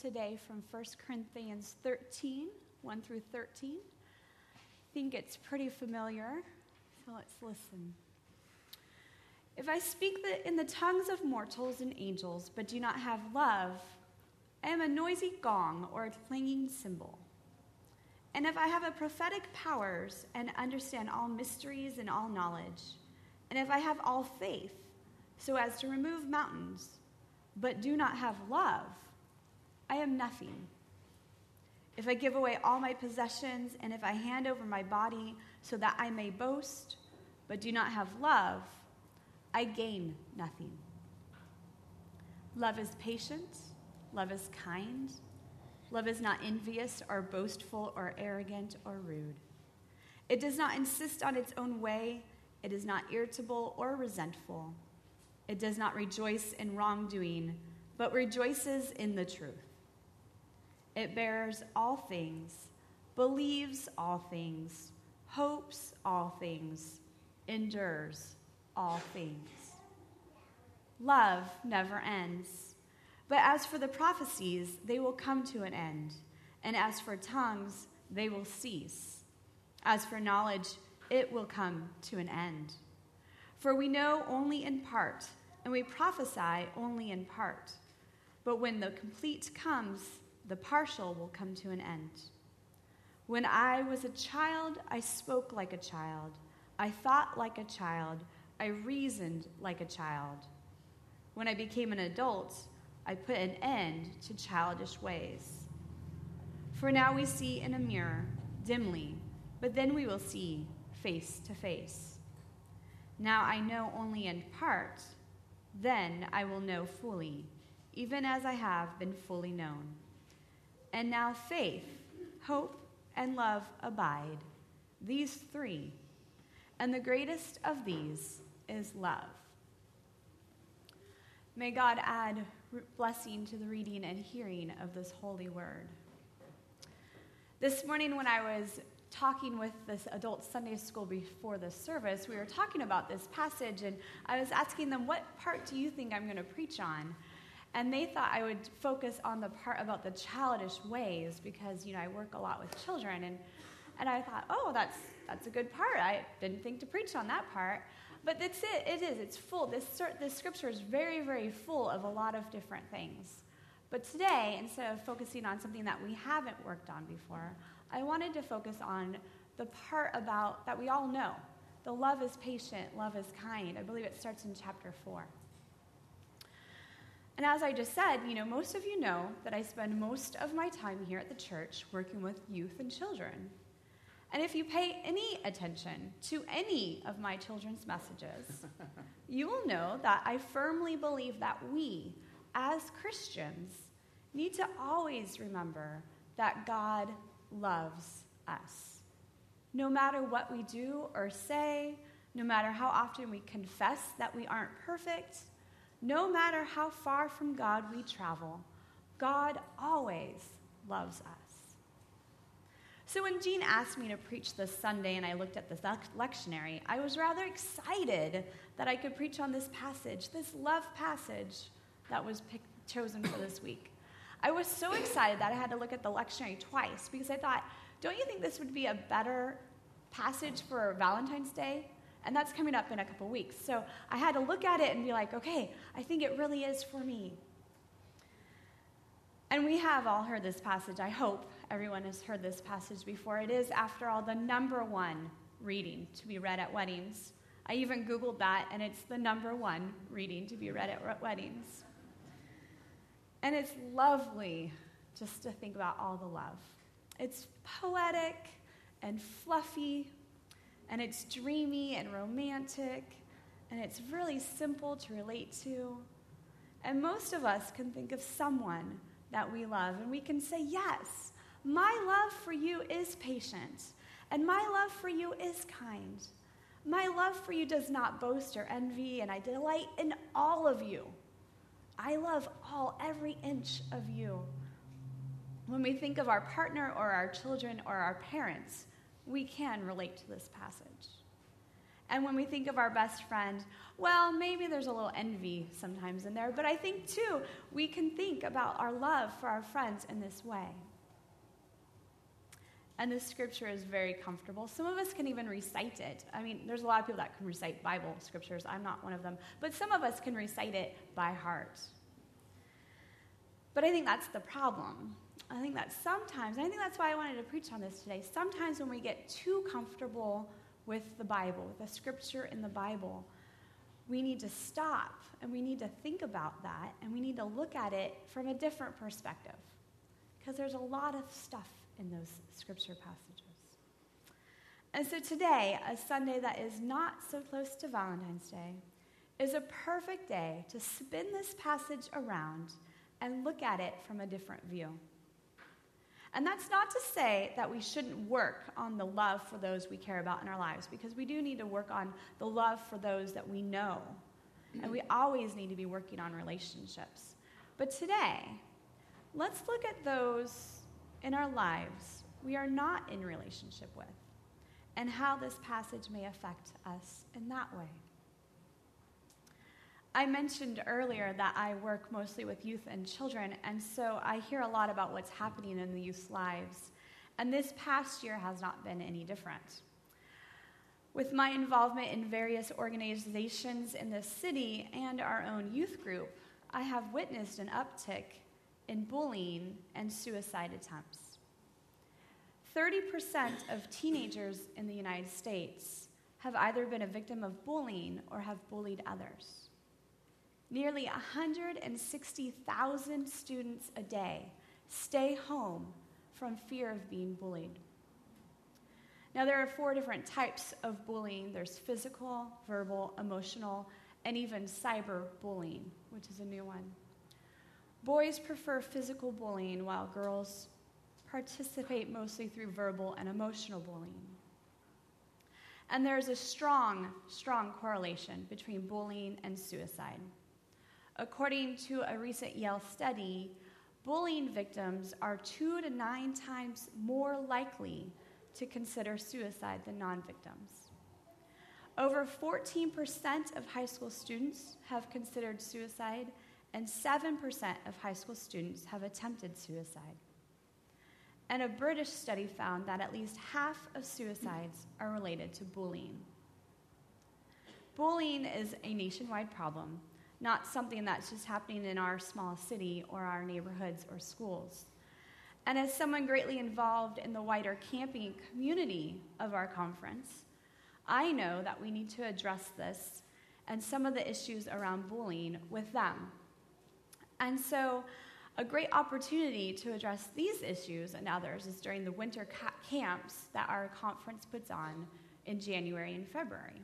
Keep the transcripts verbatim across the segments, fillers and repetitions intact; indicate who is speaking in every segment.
Speaker 1: today from First Corinthians thirteen, one through thirteen. I think it's pretty familiar, so let's listen. If I speak the, in the tongues of mortals and angels, but do not have love, I am a noisy gong or a clanging cymbal. And if I have a prophetic powers and understand all mysteries and all knowledge, and if I have all faith, so as to remove mountains, but do not have love, I am nothing. If I give away all my possessions, and if I hand over my body so that I may boast, but do not have love, I gain nothing. Love is patient. Love is kind. Love is not envious or boastful or arrogant or rude. It does not insist on its own way. It is not irritable or resentful. It does not rejoice in wrongdoing, but rejoices in the truth. It bears all things, believes all things, hopes all things, endures all things. Love never ends. But as for the prophecies, they will come to an end. And as for tongues, they will cease. As for knowledge, it will come to an end. For we know only in part, and we prophesy only in part. But when the complete comes, the partial will come to an end. When I was a child, I spoke like a child. I thought like a child. I reasoned like a child. When I became an adult, I put an end to childish ways. For now we see in a mirror, dimly, but then we will see face to face. Now I know only in part, then I will know fully, even as I have been fully known. And now faith, hope, and love abide, these three, and the greatest of these is love. May God add blessing to the reading and hearing of this holy word. This morning when I was talking with this adult Sunday school before the service, we were talking about this passage, and I was asking them, what part do you think I'm going to preach on? And they thought I would focus on the part about the childish ways because, you know, I work a lot with children, and, and I thought, oh, that's that's a good part. I didn't think to preach on that part. But that's it. It is. It's full. This, this scripture is very, very full of a lot of different things. But today, instead of focusing on something that we haven't worked on before, I wanted to focus on the part about that we all know. The love is patient, love is kind. I believe it starts in chapter four. And as I just said, you know, most of you know that I spend most of my time here at the church working with youth and children. And if you pay any attention to any of my children's messages, you will know that I firmly believe that we, as Christians, need to always remember that God loves us. No matter what we do or say, no matter how often we confess that we aren't perfect, no matter how far from God we travel, God always loves us. So when Jean asked me to preach this Sunday and I looked at the lectionary, I was rather excited that I could preach on this passage, this love passage that was picked, chosen for this week. I was so excited that I had to look at the lectionary twice because I thought, don't you think this would be a better passage for Valentine's Day? And that's coming up in a couple weeks. So I had to look at it and be like, okay, I think it really is for me. And we have all heard this passage. I hope everyone has heard this passage before. It is, after all, the number one reading to be read at weddings. I even Googled that, and it's the number one reading to be read at weddings. And it's lovely just to think about all the love. It's poetic and fluffy, and it's dreamy and romantic, and it's really simple to relate to. And most of us can think of someone that we love, and we can say, yes, my love for you is patient, and my love for you is kind. My love for you does not boast or envy, and I delight in all of you. I love all, every inch of you. When we think of our partner or our children or our parents, we can relate to this passage. And when we think of our best friend, well, maybe there's a little envy sometimes in there, but I think, too, we can think about our love for our friends in this way. And this scripture is very comfortable. Some of us can even recite it. I mean, there's a lot of people that can recite Bible scriptures. I'm not one of them. But some of us can recite it by heart. But I think that's the problem. I think that sometimes, and I think that's why I wanted to preach on this today, sometimes when we get too comfortable with the Bible, with the scripture in the Bible, we need to stop and we need to think about that and we need to look at it from a different perspective. Because there's a lot of stuff in those scripture passages. And so today, a Sunday that is not so close to Valentine's Day, is a perfect day to spin this passage around and look at it from a different view. And that's not to say that we shouldn't work on the love for those we care about in our lives, because we do need to work on the love for those that we know. And we always need to be working on relationships. But today, let's look at those in our lives we are not in relationship with, and how this passage may affect us in that way. I mentioned earlier that I work mostly with youth and children, and so I hear a lot about what's happening in the youth's lives, and this past year has not been any different. With my involvement in various organizations in the city and our own youth group, I have witnessed an uptick in bullying and suicide attempts. thirty percent of teenagers in the United States have either been a victim of bullying or have bullied others. Nearly one hundred sixty thousand students a day stay home from fear of being bullied. Now, there are four different types of bullying. There's physical, verbal, emotional, and even cyber bullying, which is a new one. Boys prefer physical bullying, while girls participate mostly through verbal and emotional bullying. And there's a strong, strong correlation between bullying and suicide. According to a recent Yale study, bullying victims are two to nine times more likely to consider suicide than non-victims. Over fourteen percent of high school students have considered suicide, and seven percent of high school students have attempted suicide. And a British study found that at least half of suicides are related to bullying. Bullying is a nationwide problem, not something that's just happening in our small city or our neighborhoods or schools. And as someone greatly involved in the wider camping community of our conference, I know that we need to address this and some of the issues around bullying with them. And so a great opportunity to address these issues and others is during the winter ca- camps that our conference puts on in January and February.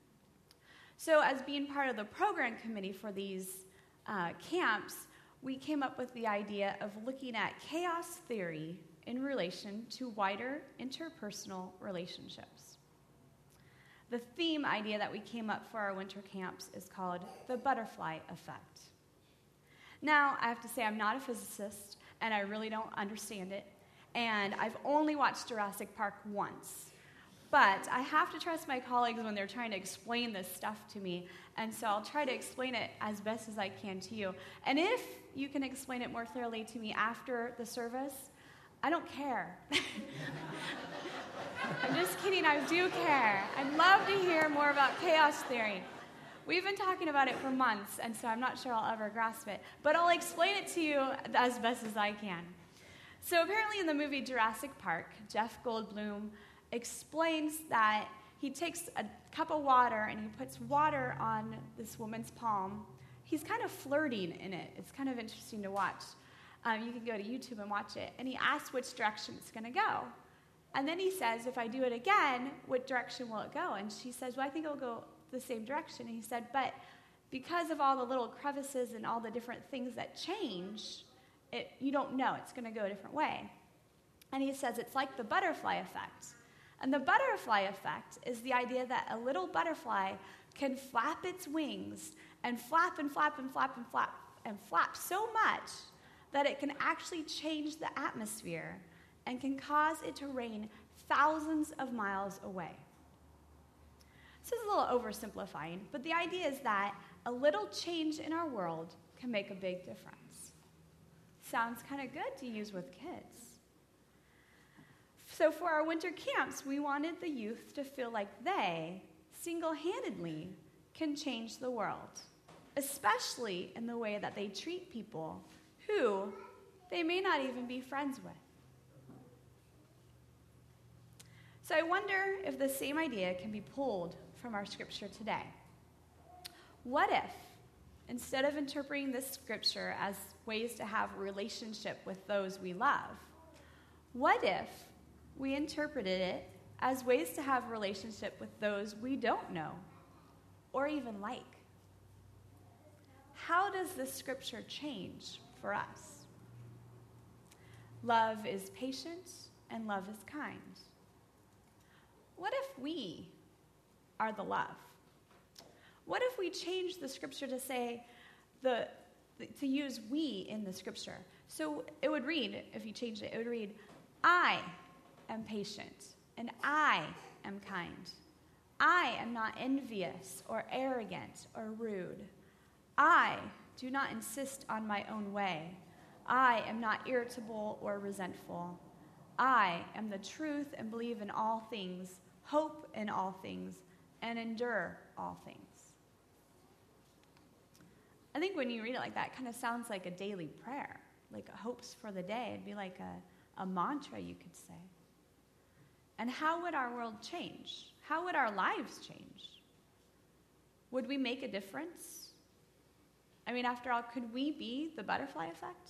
Speaker 1: So as being part of the program committee for these uh, camps, we came up with the idea of looking at chaos theory in relation to wider interpersonal relationships. The theme idea that we came up for our winter camps is called the butterfly effect. Now, I have to say I'm not a physicist, and I really don't understand it, and I've only watched Jurassic Park once. But I have to trust my colleagues when they're trying to explain this stuff to me, and so I'll try to explain it as best as I can to you. And if you can explain it more clearly to me after the service, I don't care. I'm just kidding, I do care. I'd love to hear more about chaos theory. We've been talking about it for months, and so I'm not sure I'll ever grasp it. But I'll explain it to you as best as I can. So apparently in the movie Jurassic Park, Jeff Goldblum explains that he takes a cup of water and he puts water on this woman's palm. He's kind of flirting in it. It's kind of interesting to watch. Um, you can go to YouTube and watch it. And he asks which direction it's going to go. And then he says, if I do it again, what direction will it go? And she says, well, I think it'll go the same direction. And he said, but because of all the little crevices and all the different things that change, it, you don't know. It's going to go a different way. And he says it's like the butterfly effect. And the butterfly effect is the idea that a little butterfly can flap its wings and flap and flap and flap and flap and flap so much that it can actually change the atmosphere and can cause it to rain thousands of miles away. This is a little oversimplifying, but the idea is that a little change in our world can make a big difference. Sounds kind of good to use with kids. So for our winter camps, we wanted the youth to feel like they, single-handedly, can change the world, especially in the way that they treat people who they may not even be friends with. So I wonder if the same idea can be pulled from our scripture today. What if, instead of interpreting this scripture as ways to have a relationship with those we love, what if we interpreted it as ways to have a relationship with those we don't know or even like? How does this scripture change for us? Love is patient and love is kind. What if we are the love? What if we change the scripture to say, the, to use we in the scripture? So it would read, if you changed it, it would read, I am patient and I am kind. I am not envious or arrogant or rude. I do not insist on my own way. I am not irritable or resentful. I am the truth and believe in all things, hope in all things, and endure all things. I think when you read it like that, it kind of sounds like a daily prayer, like hopes for the day. It'd be like a, a mantra, you could say. And how would our world change? How would our lives change? Would we make a difference? I mean, after all, could we be the butterfly effect?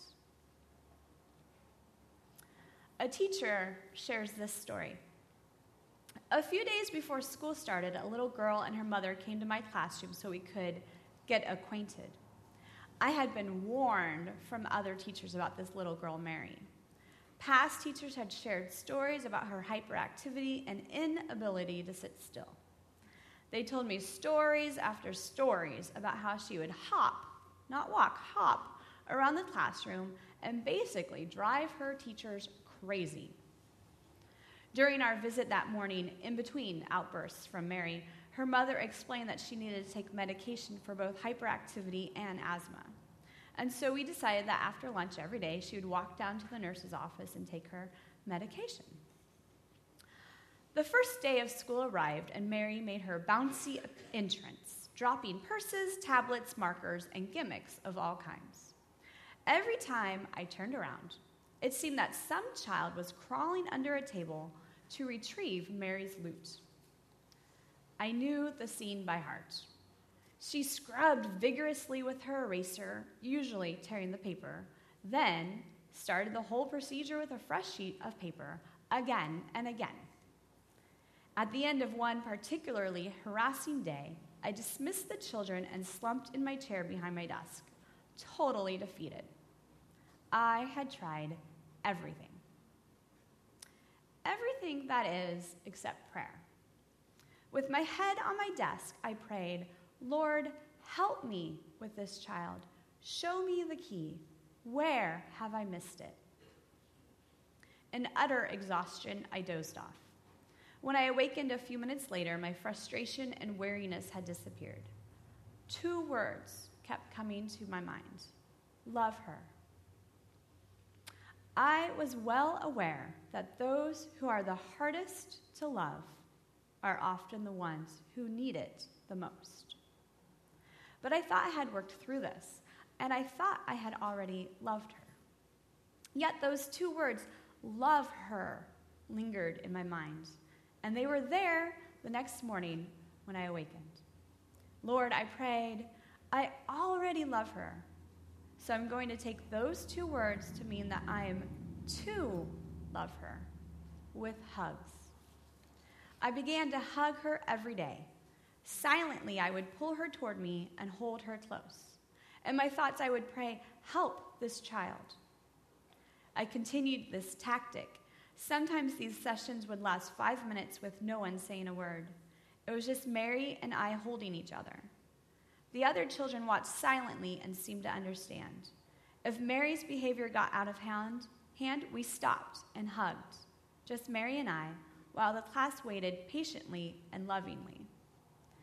Speaker 1: A teacher shares this story. A few days before school started, a little girl and her mother came to my classroom so we could get acquainted. I had been warned from other teachers about this little girl, Mary. Past teachers had shared stories about her hyperactivity and inability to sit still. They told me stories after stories about how she would hop, not walk, hop around the classroom and basically drive her teachers crazy. During our visit that morning, in between outbursts from Mary, her mother explained that she needed to take medication for both hyperactivity and asthma. And so we decided that after lunch every day, she would walk down to the nurse's office and take her medication. The first day of school arrived, and Mary made her bouncy entrance, dropping purses, tablets, markers, and gimmicks of all kinds. Every time I turned around, it seemed that some child was crawling under a table to retrieve Mary's loot. I knew the scene by heart. She scrubbed vigorously with her eraser, usually tearing the paper, then started the whole procedure with a fresh sheet of paper, again and again. At the end of one particularly harassing day, I dismissed the children and slumped in my chair behind my desk, totally defeated. I had tried everything. Everything, that is, except prayer. With my head on my desk, I prayed, Lord, help me with this child. Show me the key. Where have I missed it? In utter exhaustion, I dozed off. When I awakened a few minutes later, my frustration and weariness had disappeared. Two words kept coming to my mind. Love her. I was well aware that those who are the hardest to love are often the ones who need it the most. But I thought I had worked through this, and I thought I had already loved her. Yet those two words, love her, lingered in my mind, and they were there the next morning when I awakened. Lord, I prayed, I already love her. So I'm going to take those two words to mean that I am to love her with hugs. I began to hug her every day. Silently, I would pull her toward me and hold her close. In my thoughts, I would pray, help this child. I continued this tactic. Sometimes these sessions would last five minutes with no one saying a word. It was just Mary and I holding each other. The other children watched silently and seemed to understand. If Mary's behavior got out of hand, hand, we stopped and hugged, just Mary and I, while the class waited patiently and lovingly.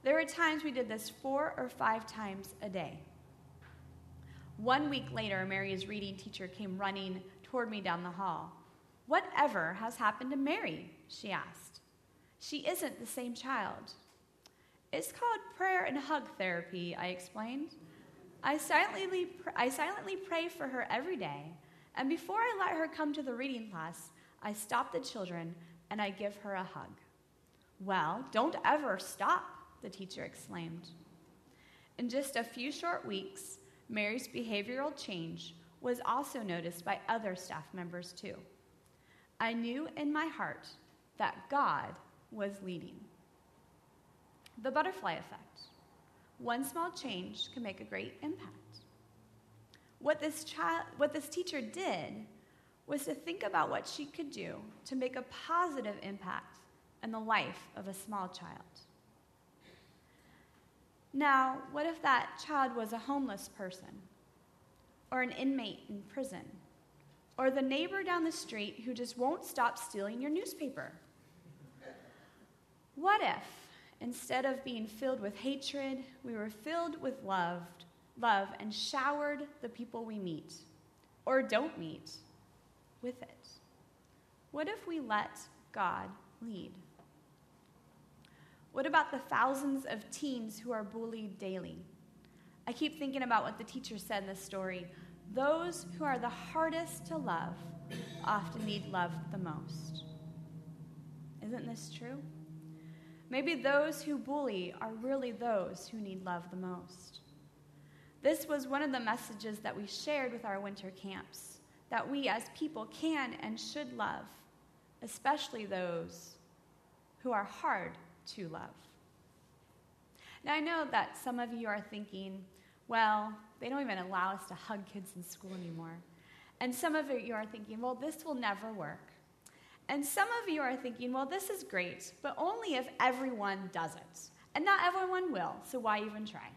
Speaker 1: There were times we did this four or five times a day. One week later, Mary's reading teacher came running toward me down the hall. "Whatever has happened to Mary?" she asked. "She isn't the same child." "It's called prayer and hug therapy," I explained. I silently, I silently pray for her every day, and before I let her come to the reading class, I stop the children and I give her a hug. "Well, don't ever stop," the teacher exclaimed. In just a few short weeks, Mary's behavioral change was also noticed by other staff members too. I knew in my heart that God was leading. The butterfly effect. One small change can make a great impact. What this child, what this teacher did was to think about what she could do to make a positive impact in the life of a small child. Now, what if that child was a homeless person, or an inmate in prison, or the neighbor down the street who just won't stop stealing your newspaper? What if, instead of being filled with hatred, we were filled with love, love and showered the people we meet, or don't meet, with it? What if we let God lead? What about the thousands of teens who are bullied daily? I keep thinking about what the teacher said in this story. Those who are the hardest to love often need love the most. Isn't this true? Maybe those who bully are really those who need love the most. This was one of the messages that we shared with our winter camps, that we as people can and should love, especially those who are hard to love. Now, I know that some of you are thinking, well, they don't even allow us to hug kids in school anymore. And some of you are thinking, well, this will never work. And some of you are thinking, well, this is great, but only if everyone does it. And not everyone will, so why even try?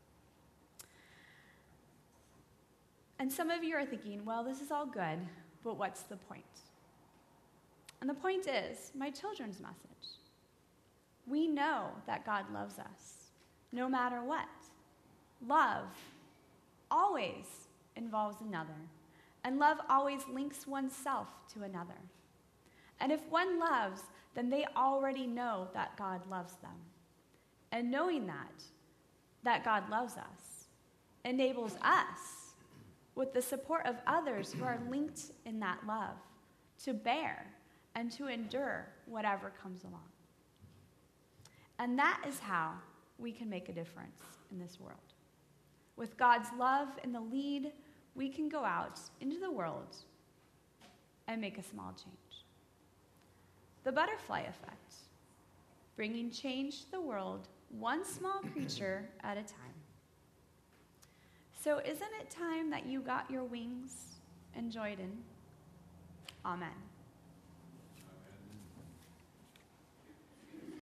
Speaker 1: And some of you are thinking, well, this is all good, but what's the point? And the point is, my children's message. We know that God loves us, no matter what. Love always involves another, and love always links oneself to another. And if one loves, then they already know that God loves them. And knowing that, that God loves us, enables us, with the support of others who are linked in that love, to bear and to endure whatever comes along. And that is how we can make a difference in this world. With God's love in the lead, we can go out into the world and make a small change. The butterfly effect, bringing change to the world, one small creature at a time. So isn't it time that you got your wings and joined in? Amen.